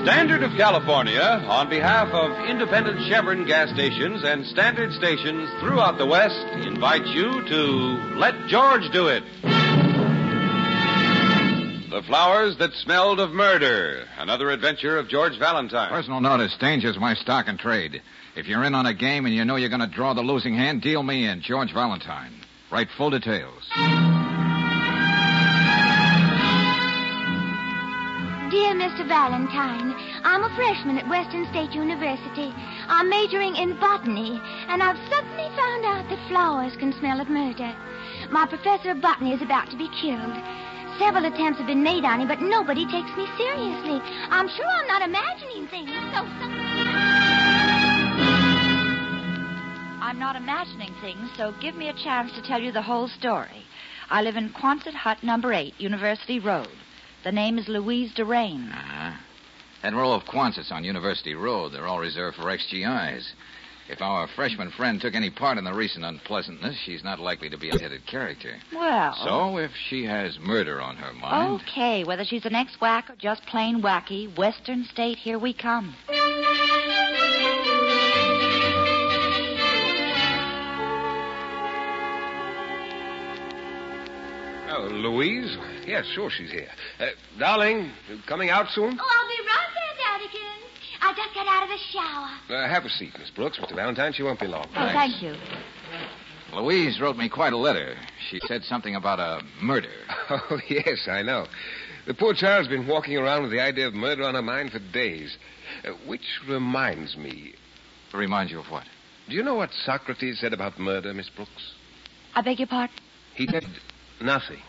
Standard of California, on behalf of independent Chevron gas stations and Standard stations throughout the West, invites you to Let George Do It. The Flowers That Smelled of Murder, another adventure of George Valentine. Personal notice, danger's my stock and trade. If you're in on a game and you know you're going to draw the losing hand, deal me in, George Valentine. Write full details. Dear Mr. Valentine, I'm a freshman at Western State University. I'm majoring in botany, and I've suddenly found out that flowers can smell of murder. My professor of botany is about to be killed. Several attempts have been made on him, but nobody takes me seriously. I'm sure I'm not imagining things, I'm not imagining things, so give me a chance to tell you the whole story. I live in Quonset Hut, number 8, University Road. The name is Louise Durain. That row of Quonsets on University Road, they're all reserved for ex-GIs. If our freshman friend took any part in the recent unpleasantness, she's not likely to be a headed character. Well... So, if she has murder on her mind... Okay, whether she's an ex-whack or just plain wacky, Western State, here we come. Oh, Louise? Yes, sure she's here. Darling, coming out soon? Oh, I'll be right there, Daddykins. I just got out of the shower. Have a seat, Miss Brooks. Mr. Valentine, she won't be long. Oh, thank you. Louise wrote me quite a letter. She said something about a murder. Oh, yes, I know. The poor child's been walking around with the idea of murder on her mind for days. Which reminds me... Reminds you of what? Do you know what Socrates said about murder, Miss Brooks? I beg your pardon? He said nothing.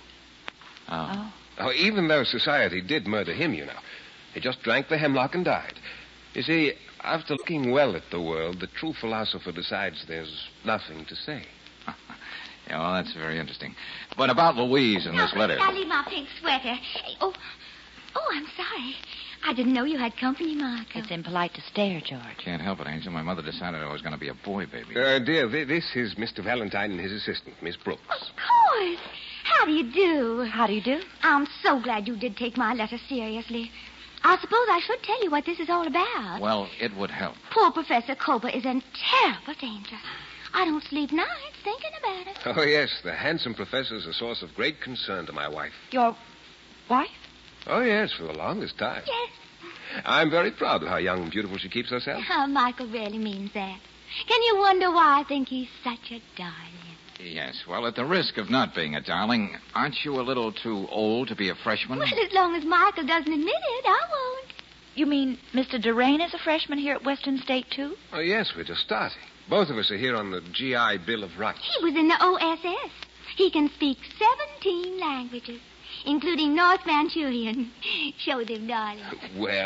Oh. Oh, even though society did murder him, you know. He just drank the hemlock and died. You see, after looking well at the world, the true philosopher decides there's nothing to say. Yeah, well, that's very interesting. But about Louise and this letter... I'll leave my pink sweater. Oh, I'm sorry. I didn't know you had company, Marco. It's impolite to stare, George. Can't help it, Angel. My mother decided I was going to be a boy baby. Dear, this is Mr. Valentine and his assistant, Miss Brooks. Of course. How do you do? How do you do? I'm so glad you did take my letter seriously. I suppose I should tell you what this is all about. Well, it would help. Poor Professor Koba is in terrible danger. I don't sleep nights thinking about it. Oh, yes, the handsome professor's a source of great concern to my wife. Your wife? Oh, yes, for the longest time. Yes. I'm very proud of how young and beautiful she keeps herself. Oh, Michael really means that. Can you wonder why I think he's such a darling? Yes, well, at the risk of not being a darling, aren't you a little too old to be a freshman? Well, as long as Michael doesn't admit it, I won't. You mean Mr. Durain is a freshman here at Western State, too? Oh, yes, we're just starting. Both of us are here on the GI Bill of Rights. He was in the OSS. He can speak 17 languages, including North Manchurian. Show them, darling. Well,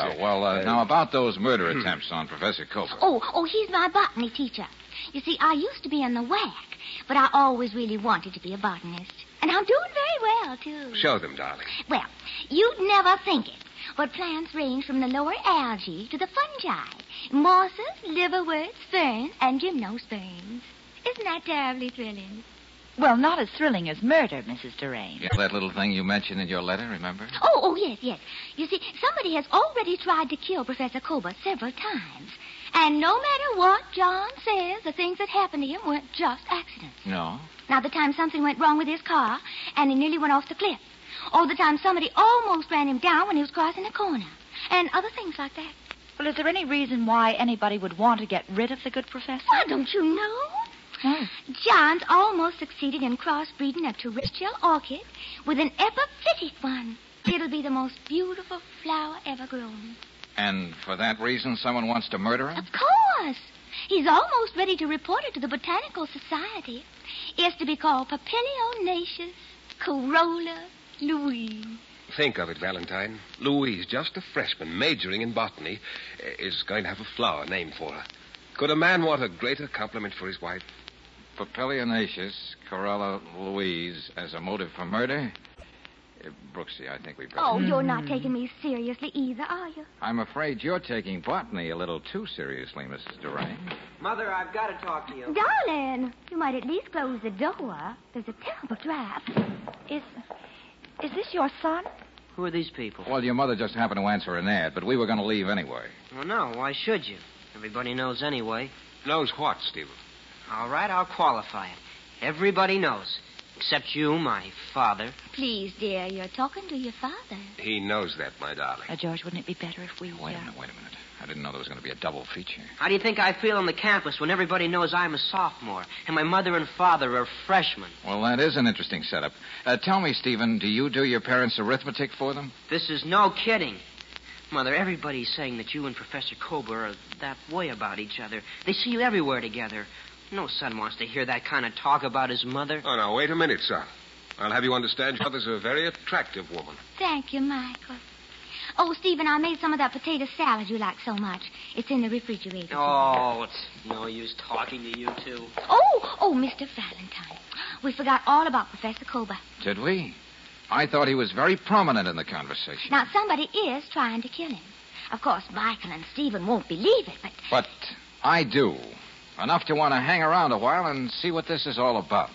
now about those murder attempts on Professor Koba. Oh, he's my botany teacher. You see, I used to be in the WAC, but I always really wanted to be a botanist. And I'm doing very well, too. Show them, darling. Well, you'd never think it, but plants range from the lower algae to the fungi. Mosses, liverworts, ferns, and gymnosperms. Isn't that terribly thrilling? Well, not as thrilling as murder, Mrs. Durain. Yeah, that little thing you mentioned in your letter, remember? Oh, yes. You see, somebody has already tried to kill Professor Koba several times. And no matter what John says, the things that happened to him weren't just accidents. No? Now, the time something went wrong with his car, and he nearly went off the cliff. Or the time somebody almost ran him down when he was crossing a corner. And other things like that. Well, is there any reason why anybody would want to get rid of the good professor? Why, don't you know? No. John's almost succeeded in crossbreeding a terrestrial orchid with an epiphytic one. It'll be the most beautiful flower ever grown. And for that reason, someone wants to murder him? Of course. He's almost ready to report it to the Botanical Society. It's to be called Papilionaceous Corolla Louise. Think of it, Valentine. Louise, just a freshman majoring in botany, is going to have a flower named for her. Could a man want a greater compliment for his wife? Papilionaceous Corolla Louise as a motive for murder? Brooksy, I think we've got... Oh, you're not taking me seriously either, are you? I'm afraid you're taking botany a little too seriously, Mrs. Durain. Mother, I've got to talk to you. Darling, you might at least close the door. There's a terrible draft. Is this your son? Who are these people? Well, your mother just happened to answer an ad, but we were going to leave anyway. Well, no, why should you? Everybody knows anyway. Knows what, Stephen? All right, I'll qualify it. Everybody knows. Except you, my father. Please, dear, you're talking to your father. He knows that, my darling. George, wouldn't it be better if we... Wait a minute. I didn't know there was going to be a double feature. How do you think I feel on the campus when everybody knows I'm a sophomore and my mother and father are freshmen? Well, that is an interesting setup. Tell me, Stephen, do you do your parents' arithmetic for them? This is no kidding. Mother, everybody's saying that you and Professor Kober are that way about each other. They see you everywhere together. No son wants to hear that kind of talk about his mother. Oh, now, wait a minute, son. I'll have you understand your mother's a very attractive woman. Thank you, Michael. Oh, Stephen, I made some of that potato salad you like so much. It's in the refrigerator. Oh, it's no use talking to you two. Oh, Mr. Valentine. We forgot all about Professor Kober. Did we? I thought he was very prominent in the conversation. Now, somebody is trying to kill him. Of course, Michael and Stephen won't believe it, but... But I do. Enough to want to hang around a while and see what this is all about.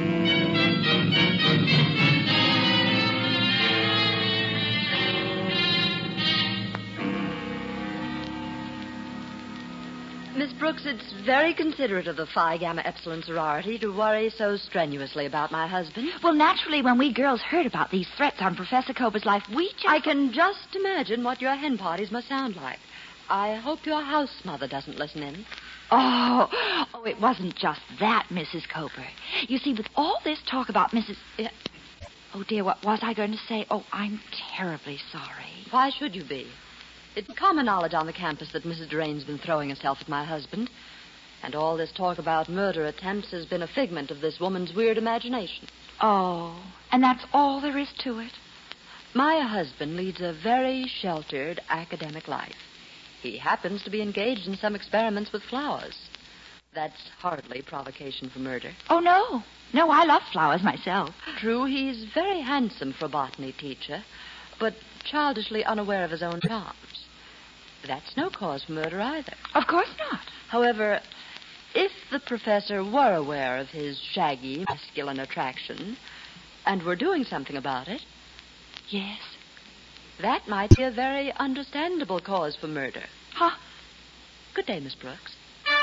Miss Brooks, it's very considerate of the Phi Gamma Epsilon sorority to worry so strenuously about my husband. Well, naturally, when we girls heard about these threats on Professor Kober's life, we just... I can just imagine what your hen parties must sound like. I hope your house mother doesn't listen in. Oh, it wasn't just that, Mrs. Kober. You see, with all this talk about Mrs... Oh, dear, what was I going to say? Oh, I'm terribly sorry. Why should you be? It's common knowledge on the campus that Mrs. Drain's been throwing herself at my husband. And all this talk about murder attempts has been a figment of this woman's weird imagination. Oh, and that's all there is to it? My husband leads a very sheltered academic life. He happens to be engaged in some experiments with flowers. That's hardly provocation for murder. Oh, no. No, I love flowers myself. True, he's very handsome for a botany teacher, but childishly unaware of his own charms. That's no cause for murder either. Of course not. However, if the professor were aware of his shaggy, masculine attraction and were doing something about it... Yes? That might be a very understandable cause for murder. Huh? Good day, Miss Brooks.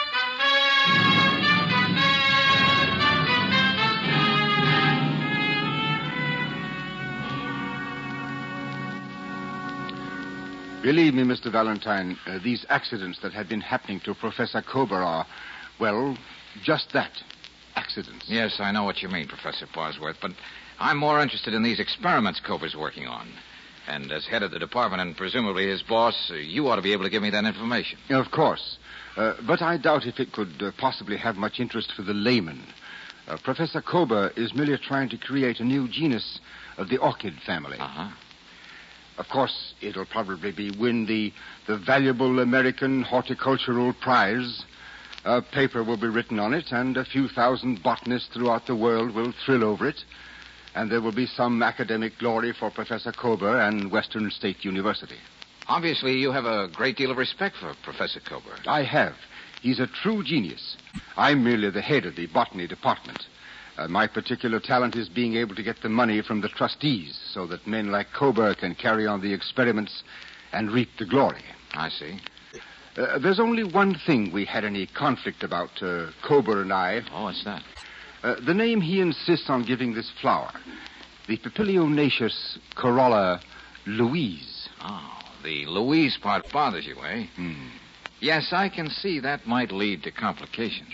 Believe me, Mr. Valentine, these accidents that have been happening to Professor Kober are, well, just that, accidents. Yes, I know what you mean, Professor Bosworth, but I'm more interested in these experiments Kober's working on. And as head of the department and presumably his boss, you ought to be able to give me that information. Of course. But I doubt if it could possibly have much interest for the layman. Professor Kober is merely trying to create a new genus of the orchid family. Uh-huh. Of course, it'll probably win the valuable American Horticultural Prize. A paper will be written on it, and a few thousand botanists throughout the world will thrill over it. And there will be some academic glory for Professor Kober and Western State University. Obviously, you have a great deal of respect for Professor Kober. I have. He's a true genius. I'm merely the head of the botany department. My particular talent is being able to get the money from the trustees so that men like Kober can carry on the experiments and reap the glory. I see. There's only one thing we had any conflict about, Kober and I. Oh, what's that? The name he insists on giving this flower. The Papilionaceous Corolla Louise. Oh, the Louise part bothers you, eh? Yes, I can see that might lead to complications.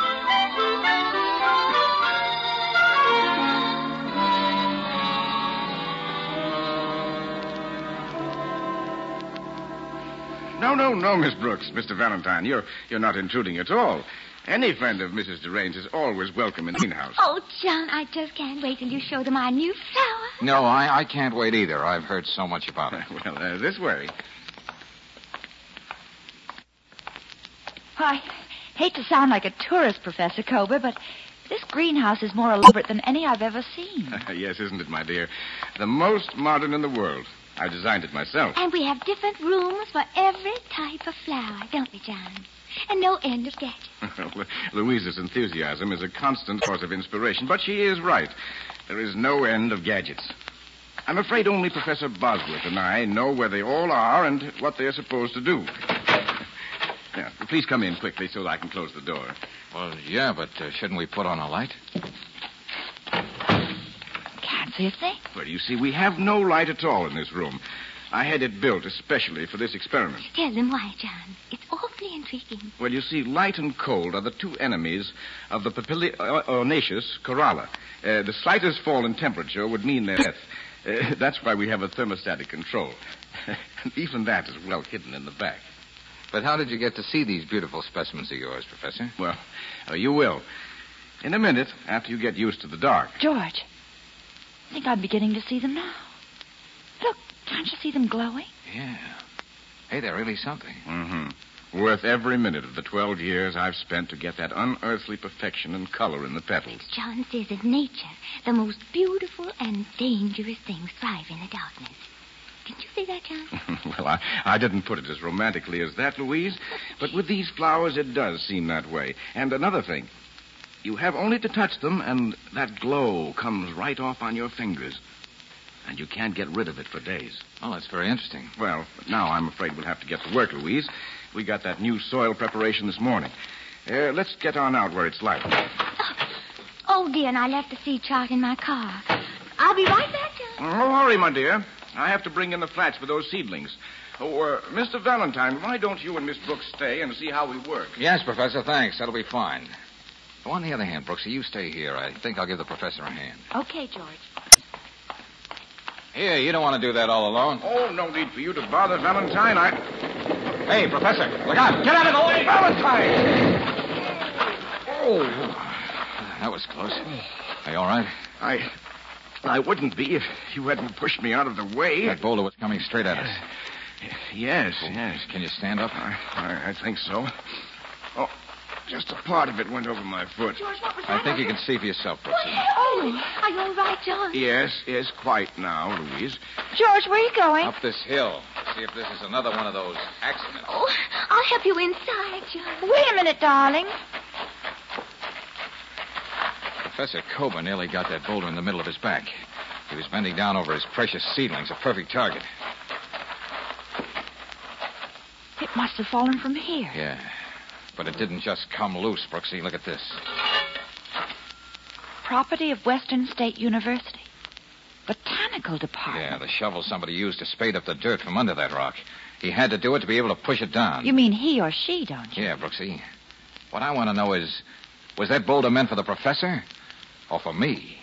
No, Miss Brooks. Mr. Valentine, you're not intruding at all. Any friend of Mrs. DeRange's is always welcome in the greenhouse. Oh, John, I just can't wait till you show them our new flower. No, I can't wait either. I've heard so much about it. Well, this way. I hate to sound like a tourist, Professor Kober, but this greenhouse is more elaborate than any I've ever seen. Yes, isn't it, my dear? The most modern in the world. I designed it myself. And we have different rooms for every type of flower, don't we, John? And no end of gadgets. Louisa's enthusiasm is a constant source of inspiration, but she is right. There is no end of gadgets. I'm afraid only Professor Bosworth and I know where they all are and what they're supposed to do. Yeah, please come in quickly so that I can close the door. Well, yeah, but shouldn't we put on a light? Can't see a thing. Well, you see, we have no light at all in this room. I had it built especially for this experiment. Tell them why, John. It's awfully intriguing. Well, you see, light and cold are the two enemies of the Papilionaceous corolla. The slightest fall in temperature would mean their death. That's why we have a thermostatic control. And even that is well hidden in the back. But how did you get to see these beautiful specimens of yours, Professor? Well, you will. In a minute, after you get used to the dark. George, I think I'm beginning to see them now. Look, can't you see them glowing? Yeah. Hey, they're really something. Mm-hmm. Worth every minute of the 12 years I've spent to get that unearthly perfection and color in the petals. John says of nature, the most beautiful and dangerous things thrive in the darkness. Didn't you say that, John? Well, I didn't put it as romantically as that, Louise. But with these flowers, it does seem that way. And another thing. You have only to touch them, and that glow comes right off on your fingers. And you can't get rid of it for days. Oh, that's very interesting. Well, now I'm afraid we'll have to get to work, Louise. We got that new soil preparation this morning. Let's get on out where it's light. Oh, dear, and I left the seed chart in my car. I'll be right back, John. Oh, hurry, my dear. I have to bring in the flats for those seedlings. Oh, Mr. Valentine, why don't you and Miss Brooks stay and see how we work? Yes, Professor, thanks. That'll be fine. Oh, on the other hand, Brooksy, you stay here. I think I'll give the professor a hand. Okay, George. Here, you don't want to do that all alone. Oh, no need for you to bother, Valentine. Hey, Professor, look out. Get out of the way. Valentine! Oh. That was close. Are you all right? I wouldn't be if you hadn't pushed me out of the way. That boulder was coming straight at us. Yes. Can you stand up? I think so. Oh, just a part of it went over my foot. George, what was that? I think you can see for yourself, Brooksy. Oh, are you all right, John? Yes, quite now, Louise. George, where are you going? Up this hill. See if this is another one of those accidents. Oh, I'll help you inside, John. Wait a minute, darling. Professor Kober nearly got that boulder in the middle of his back. He was bending down over his precious seedlings, a perfect target. It must have fallen from here. Yeah, but it didn't just come loose, Brooksy. Look at this. Property of Western State University. Botanical department. Yeah, the shovel somebody used to spade up the dirt from under that rock. He had to do it to be able to push it down. You mean he or she, don't you? Yeah, Brooksy. What I want to know is, was that boulder meant for the professor or for me?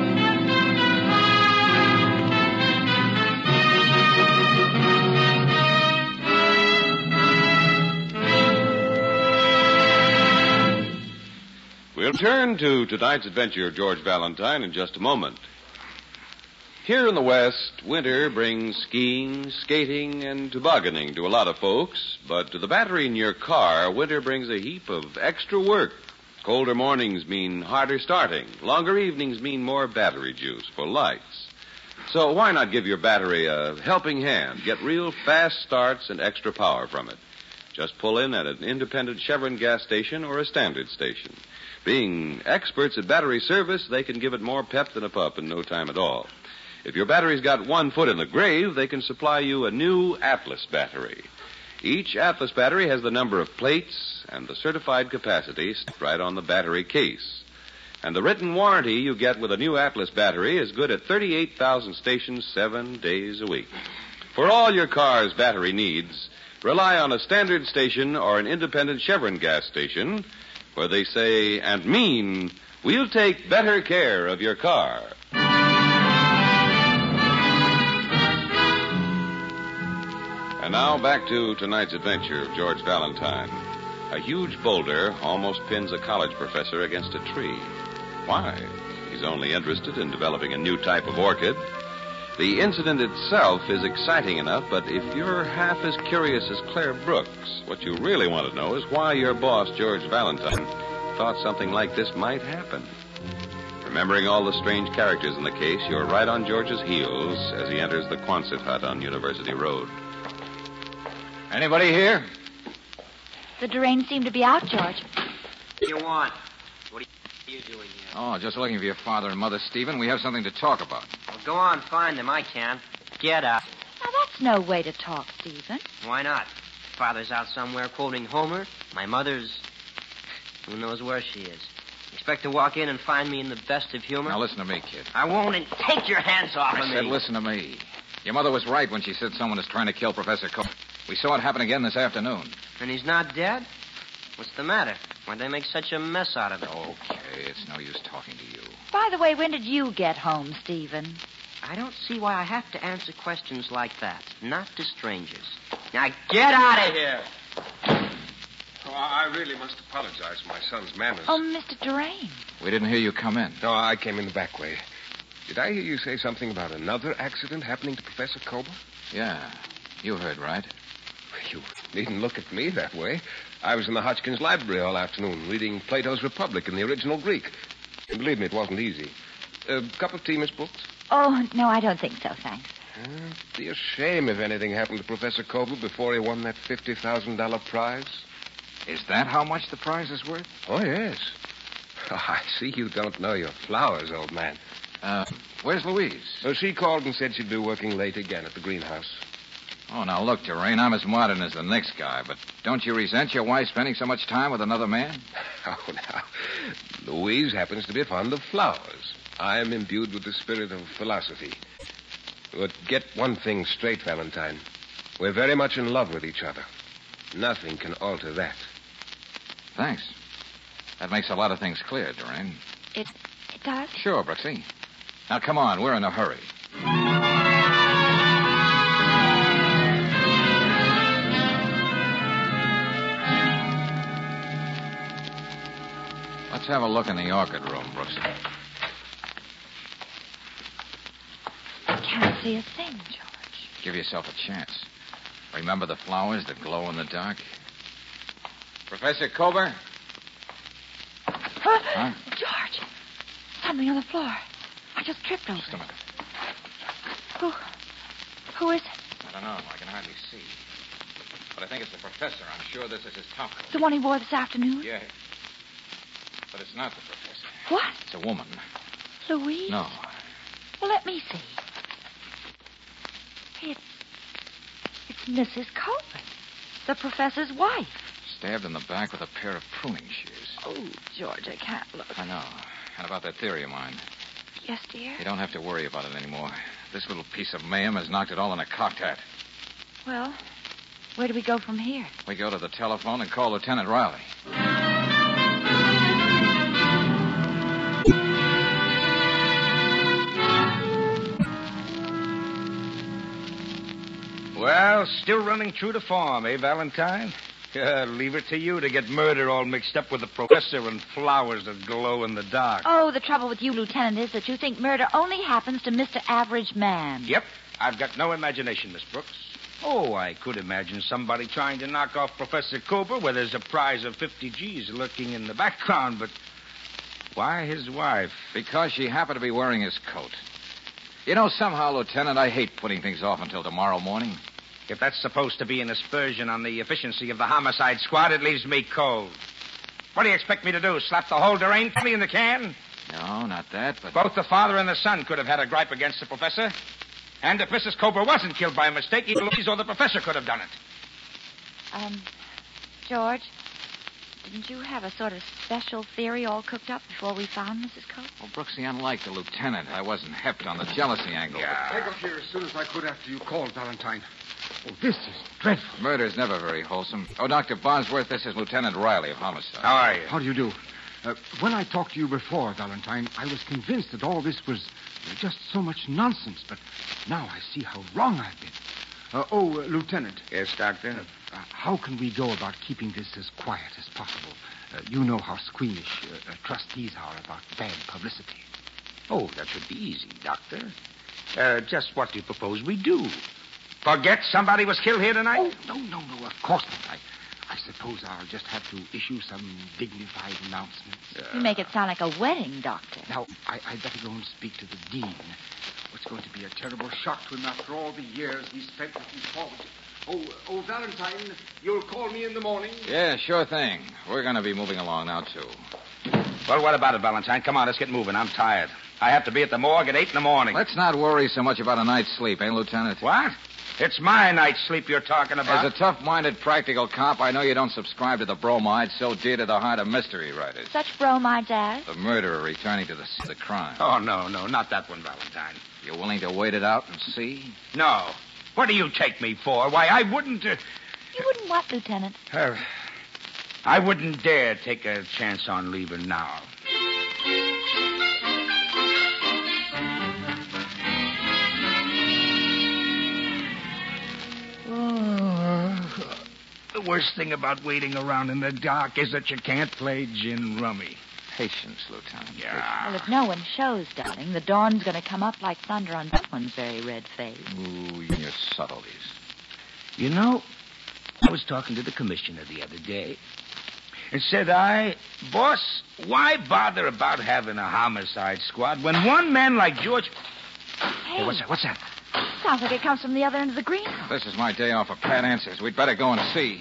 We'll turn to tonight's adventure of George Valentine in just a moment. Here in the West, winter brings skiing, skating, and tobogganing to a lot of folks, but to the battery in your car, winter brings a heap of extra work. Colder mornings mean harder starting. Longer evenings mean more battery juice for lights. So why not give your battery a helping hand? Get real fast starts and extra power from it. Just pull in at an independent Chevron gas station or a standard station. Being experts at battery service, they can give it more pep than a pup in no time at all. If your battery's got 1 foot in the grave, they can supply you a new Atlas battery. Each Atlas battery has the number of plates and the certified capacity stamped right on the battery case. And the written warranty you get with a new Atlas battery is good at 38,000 stations 7 days a week. For all your car's battery needs, rely on a standard station or an independent Chevron gas station where they say and mean, we'll take better care of your car. And now back to tonight's adventure of George Valentine. A huge boulder almost pins a college professor against a tree. Why? He's only interested in developing a new type of orchid. The incident itself is exciting enough, but if you're half as curious as Claire Brooks, what you really want to know is why your boss, George Valentine, thought something like this might happen. Remembering all the strange characters in the case, you're right on George's heels as he enters the Quonset hut on University Road. Anybody here? The Duranes seem to be out, George. What do you want? What are you doing here? Oh, just looking for your father and mother, Stephen. We have something to talk about. Well, Go on, find them. I can't. Get out. Now, that's no way to talk, Stephen. Why not? Father's out somewhere quoting Homer. My mother's... Who knows where she is? Expect to walk in and find me in the best of humor? Now, listen to me, kid. I won't, and take your hands off of I me. said listen to me. Your mother was right when she said someone is trying to kill Professor Cope. We saw it happen again this afternoon. And he's not dead? What's the matter? Why'd they make such a mess out of it? Okay, it's no use talking to you. By the way, when did you get home, Stephen? I don't see why I have to answer questions like that. Not to strangers. Now, get out of here! Oh, I really must apologize for my son's manners. Oh, Mr. Durain. We didn't hear you come in. No, I came in the back way. Did I hear you say something about another accident happening to Professor Kober? Yeah, you heard right. You needn't look at me that way. I was in the Hodgkins Library all afternoon reading Plato's Republic in the original Greek. And believe me, it wasn't easy. A cup of tea, Miss Brooks? Oh, no, I don't think so, thanks. It'd be a shame if anything happened to Professor Kober before he won that $50,000 prize. Is that how much the prize is worth? Oh, yes. Oh, I see you don't know your flowers, old man. Where's Louise? So she called and said she'd be working late again at the greenhouse. Oh, now look, Durain, I'm as modern as the next guy, but don't you resent your wife spending so much time with another man? Oh, now, Louise happens to be fond of flowers. I am imbued with the spirit of philosophy. But get one thing straight, Valentine. We're very much in love with each other. Nothing can alter that. Thanks. That makes a lot of things clear, Durain. It does? Sure, Brooksy. Now, come on, we're in a hurry. Let's have a look in the orchid room, Brooksy. I can't see a thing, George. Give yourself a chance. Remember the flowers that glow in the dark? Professor Kober? Huh? George, something on the floor. I just tripped over Just a minute. Who is it? I don't know. I can hardly see. But I think it's the professor. I'm sure this is his top coat. The one he wore this afternoon? Yeah. But it's not the professor. What? It's a woman. Louise? No. Well, let me see. It's Mrs. Coleman, the professor's wife. Stabbed in the back with a pair of pruning shears. Oh, George, I can't look. I know. And about that theory of mine. Yes, dear? You don't have to worry about it anymore. This little piece of mayhem has knocked it all in a cocked hat. Well, where do we go from here? We go to the telephone and call Lieutenant Riley. Well, still running true to form, eh, Valentine? Leave it to you to get murder all mixed up with the professor and flowers that glow in the dark. Oh, the trouble with you, Lieutenant, is that you think murder only happens to Mr. Average Man. Yep, I've got no imagination, Miss Brooks. Oh, I could imagine somebody trying to knock off Professor Kober where there's a prize of 50 G's lurking in the background, but why his wife? Because she happened to be wearing his coat. You know, somehow, Lieutenant, I hate putting things off until tomorrow morning. If that's supposed to be an aspersion on the efficiency of the homicide squad, it leaves me cold. What do you expect me to do, slap the whole Durain family in the can? No, not that, but... Both the father and the son could have had a gripe against the professor. And if Mrs. Kober wasn't killed by a mistake, either Louise or the professor could have done it. George, didn't you have a sort of special theory all cooked up before we found Mrs. Cope? Well, Brooksy, unlike the lieutenant, I wasn't hepped on the jealousy angle. I got here as soon as I could after you called, Valentine. Oh, this is dreadful. Murder's never very wholesome. Oh, Dr. Bosworth, this is Lieutenant Riley of Homicide. How are you? How do you do? When I talked to you before, Valentine, I was convinced that all this was just so much nonsense, but now I see how wrong I've been. Lieutenant. Yes, Doctor? How can we go about keeping this as quiet as possible? You know how squeamish trustees are about bad publicity. Oh, that should be easy, Doctor. Just what do you propose we do? Forget somebody was killed here tonight? Oh, no, of course not. I suppose I'll just have to issue some dignified announcements. You make it sound like a wedding, Doctor. Now, I'd better go and speak to the dean. It's going to be a terrible shock to him after all the years he spent with these colleges. Oh, Valentine, you'll call me in the morning? Yeah, sure thing. We're going to be moving along now, too. Well, what about it, Valentine? Come on, let's get moving. I'm tired. I have to be at the morgue at 8 in the morning. Let's not worry so much about a night's sleep, eh, Lieutenant? What? It's my night's sleep you're talking about. As a tough-minded practical cop, I know you don't subscribe to the bromide so dear to the heart of mystery writers. Such bromides as? The murderer returning to the scene of the crime. Oh, no, not that one, Valentine. You willing to wait it out and see? No. What do you take me for? Why, I wouldn't... You wouldn't what, Lieutenant? I wouldn't dare take a chance on leaving now. The worst thing about waiting around in the dark is that you can't play gin rummy. Patience, Lieutenant. Yeah. Well, if no one shows, darling, the dawn's going to come up like thunder on someone's very red face. Ooh, your subtleties. You know, I was talking to the commissioner the other day. And said boss, why bother about having a homicide squad when one man like George... Hey, what's that? Sounds like it comes from the other end of the greenhouse. This is my day off of pat answers. We'd better go and see.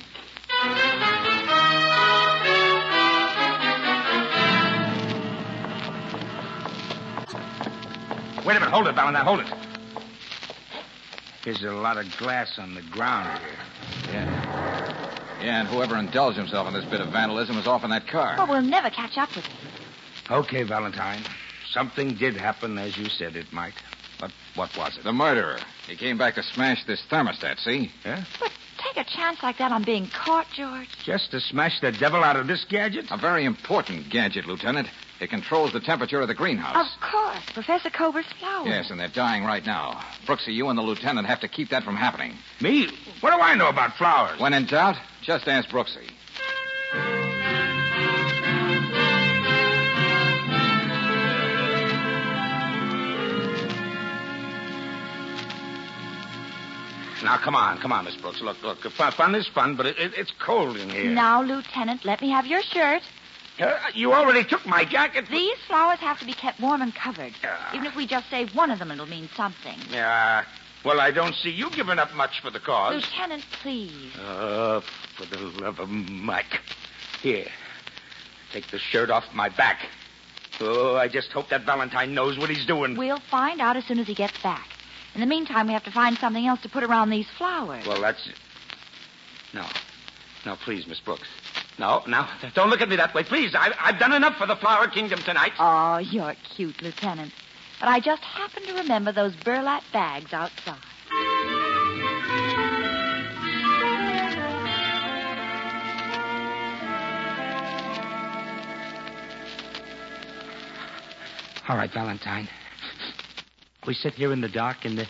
Wait a minute. Hold it, Valentine. Hold it. There's a lot of glass on the ground here. Yeah, and whoever indulged himself in this bit of vandalism was off in that car. Well, we'll never catch up with him. Okay, Valentine. Something did happen, as you said it might. But what was it? The murderer. He came back to smash this thermostat, see? Yeah? But take a chance like that on being caught, George. Just to smash the devil out of this gadget? A very important gadget, Lieutenant. It controls the temperature of the greenhouse. Of course. Professor Cober's flowers. Yes, and they're dying right now. Brooksy, you and the lieutenant have to keep that from happening. Me? What do I know about flowers? When in doubt, just ask Brooksy. Now, come on, Miss Brooks. Look. Fun is fun, but it's cold in here. Now, Lieutenant, let me have your shirt. You already took my jacket. These flowers have to be kept warm and covered. Yeah. Even if we just save one of them, it'll mean something. Yeah. Well, I don't see you giving up much for the cause. Lieutenant, please. For the love of Mike. Here. Take the shirt off my back. Oh, I just hope that Valentine knows what he's doing. We'll find out as soon as he gets back. In the meantime, we have to find something else to put around these flowers. Well, that's... No, please, Miss Brooks. No, don't look at me that way, please. I've done enough for the Flower Kingdom tonight. Oh, you're cute, Lieutenant. But I just happened to remember those burlap bags outside. All right, Valentine. We sit here in the dark in the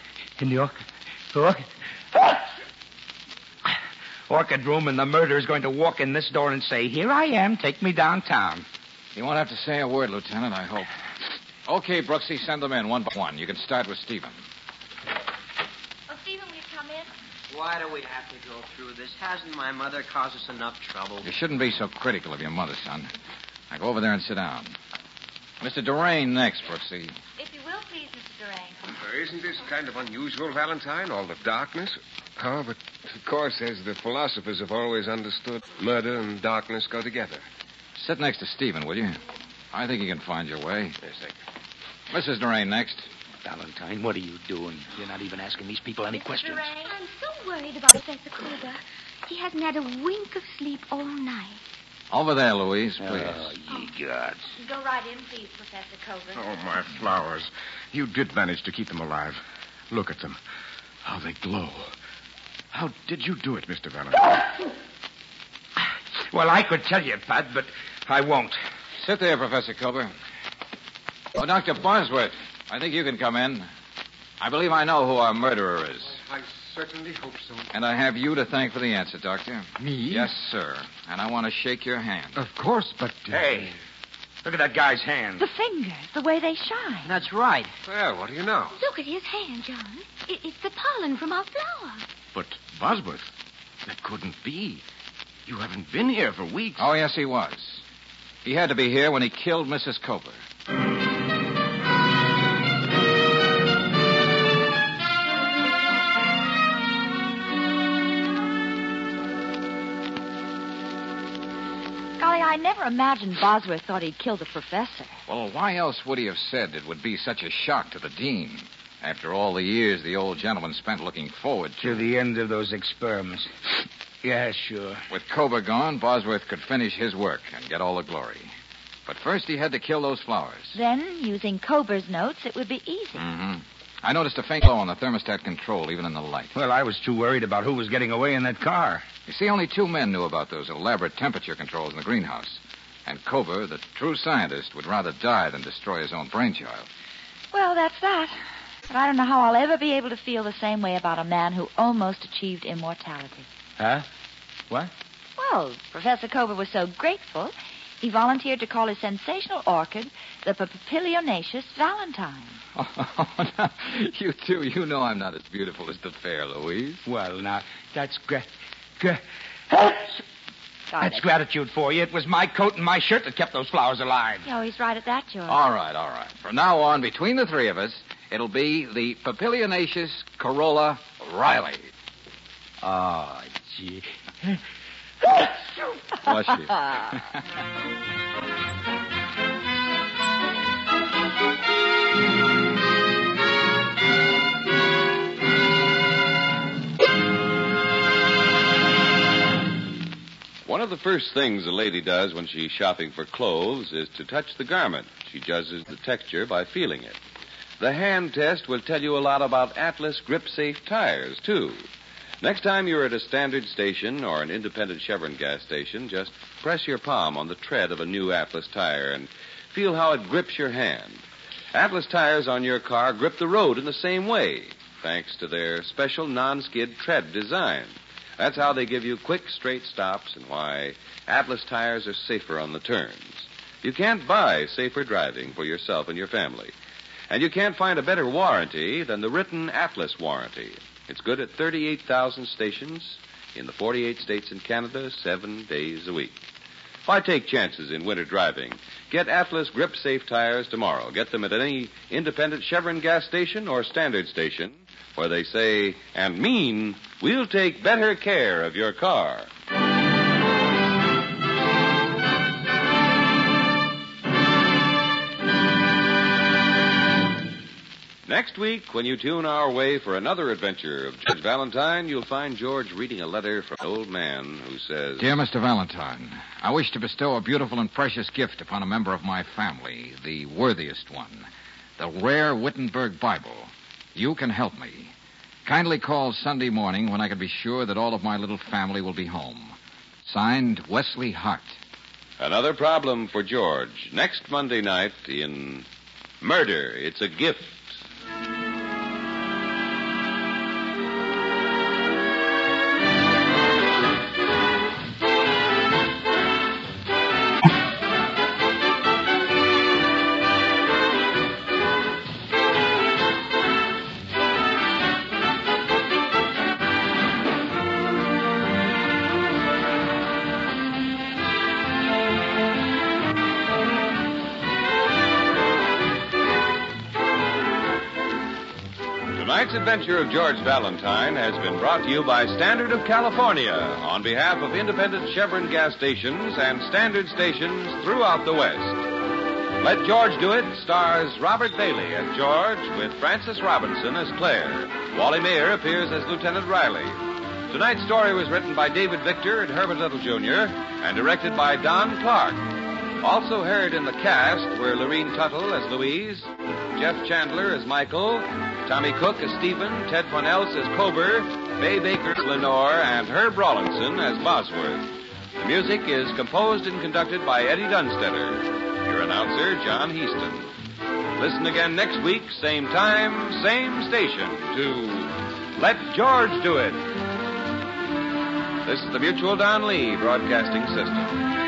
orchid room, and the murderer's going to walk in this door and say, "Here I am, take me downtown." You won't have to say a word, Lieutenant, I hope. Okay, Brooksy, send them in one by one. You can start with Stephen. Oh, Stephen, will you come in? Why do we have to go through this? Hasn't my mother caused us enough trouble? You shouldn't be so critical of your mother, son. Now go over there and sit down. Mr. Durain next, Brooksy. If you will, please, Mr. Durain. Isn't this kind of unusual, Valentine? All the darkness? Oh, but of course, as the philosophers have always understood, murder and darkness go together. Sit next to Stephen, will you? I think you can find your way. Yes, sir. Mrs. Durain next. Valentine, what are you doing? You're not even asking these people any questions. Durain, I'm so worried about Professor Kober. He hasn't had a wink of sleep all night. Over there, Louise, please. Oh, ye gods. Go right in, please, Professor Kober. Oh, my flowers. You did manage to keep them alive. Look at them. How they glow. How did you do it, Mr. Valentine? Well, I could tell you, Pat, but I won't. Sit there, Professor Kober. Oh, Dr. Bosworth, I think you can come in. I believe I know who our murderer is. I certainly hope so. And I have you to thank for the answer, Doctor. Me? Yes, sir. And I want to shake your hand. Of course, but... Hey, look at that guy's hand. The fingers, the way they shine. That's right. Well, what do you know? Look at his hand, John. It's the pollen from our flower. But, Bosworth, that couldn't be. You haven't been here for weeks. Oh, yes, he was. He had to be here when he killed Mrs. Kober. Golly, I I never imagined Bosworth thought he'd kill the professor. Well, why else would he have said it would be such a shock to the dean after all the years the old gentleman spent looking forward To the end of those experiments. Yeah, sure. With Kober gone, Bosworth could finish his work and get all the glory. But first he had to kill those flowers. Then, using Kober's notes, it would be easy. Mm-hmm. I noticed a faint glow on the thermostat control, even in the light. Well, I was too worried about who was getting away in that car. You see, only 2 men knew about those elaborate temperature controls in the greenhouse. And Kober, the true scientist, would rather die than destroy his own brainchild. Well, that's that. But I don't know how I'll ever be able to feel the same way about a man who almost achieved immortality. Huh? What? Well, Professor Kober was so grateful, he volunteered to call his sensational orchid the Papilionaceous Valentine. Oh, now, you two, you know I'm not as beautiful as the fair Louise. Well, now, that's Got That's it. gratitude for you. It was my coat and my shirt that kept those flowers alive. Oh, he's right at that, George. All right. From now on, between the 3 of us, it'll be the Papilionaceous Corolla Riley. Oh, gee. Bless you. One of the first things a lady does when she's shopping for clothes is to touch the garment. She judges the texture by feeling it. The hand test will tell you a lot about Atlas grip-safe tires, too. Next time you're at a standard station or an independent Chevron gas station, just press your palm on the tread of a new Atlas tire and feel how it grips your hand. Atlas tires on your car grip the road in the same way, thanks to their special non-skid tread design. That's how they give you quick, straight stops and why Atlas tires are safer on the turns. You can't buy safer driving for yourself and your family. And you can't find a better warranty than the written Atlas warranty. It's good at 38,000 stations in the 48 states and Canada, 7 days a week. Why take chances in winter driving? Get Atlas grip-safe tires tomorrow. Get them at any independent Chevron gas station or standard station where they say and mean, we'll take better care of your car. Next week, when you tune our way for another adventure of George Valentine, you'll find George reading a letter from an old man who says, Dear Mr. Valentine, I wish to bestow a beautiful and precious gift upon a member of my family, the worthiest one, the rare Wittenberg Bible. You can help me. Kindly call Sunday morning when I can be sure that all of my little family will be home. Signed, Wesley Hart. Another problem for George. Next Monday night in Murder, It's a Gift. Tonight's adventure of George Valentine has been brought to you by Standard of California on behalf of independent Chevron gas stations and standard stations throughout the West. Let George Do It stars Robert Bailey as George with Frances Robinson as Claire. Wally Mayer appears as Lieutenant Riley. Tonight's story was written by David Victor and Herbert Little, Jr. and directed by Don Clark. Also heard in the cast were Lorene Tuttle as Louise, Jeff Chandler as Michael, Tommy Cook as Stephen, Ted Von Els as Kober, Bay Baker as Lenore, and Herb Rawlinson as Bosworth. The music is composed and conducted by Eddie Dunstetter. Your announcer, John Heaston. Listen again next week, same time, same station, to Let George Do It. This is the Mutual Don Lee Broadcasting System.